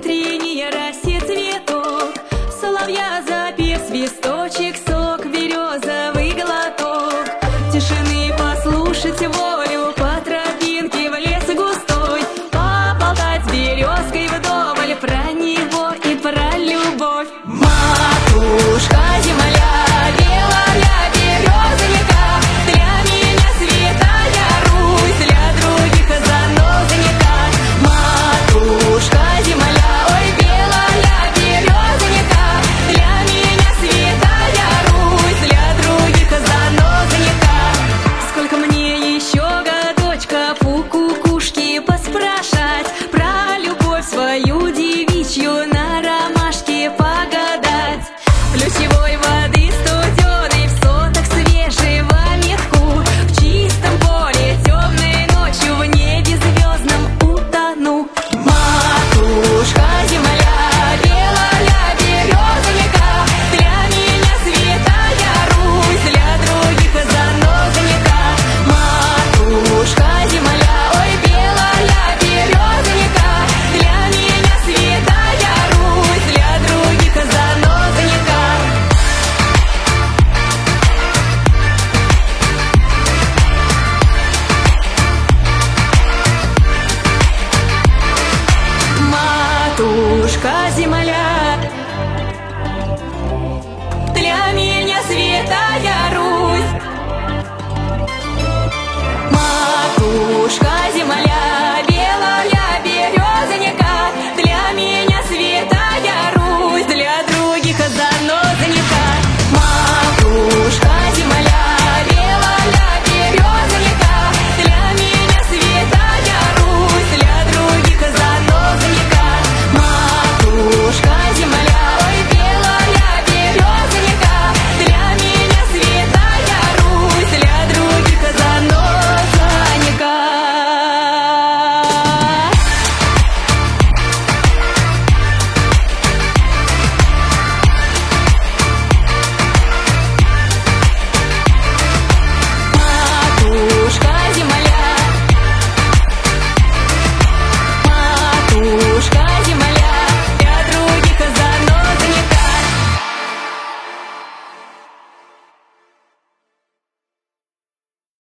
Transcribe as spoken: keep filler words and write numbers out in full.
утренняя росе цветок, соловья запев, свисточек, сок, березовый глоток, тишины послушать волю, по тропинке в лес густой, поболтать с березкой вдоволь про него и про любовь. Матушка земля, белая березонька, для меня святая Русь, для других занозонька. Матушка земля, ой, белая березонька, для меня святая Русь, для других занозонька. Сколько мне еще годочков у кукушки поспрашать про любовь свою девичью, на ромашке погадать. Ключевой воды студеной, в сотах свежего метку, в чистом поле темной ночью, в небе звездном утону. Матушка земля, белая березонька, для меня святая Русь, для других занозонька. Матушка земля, ой, белая березонька, для меня святая Русь, для других занозонька. Матушка земля,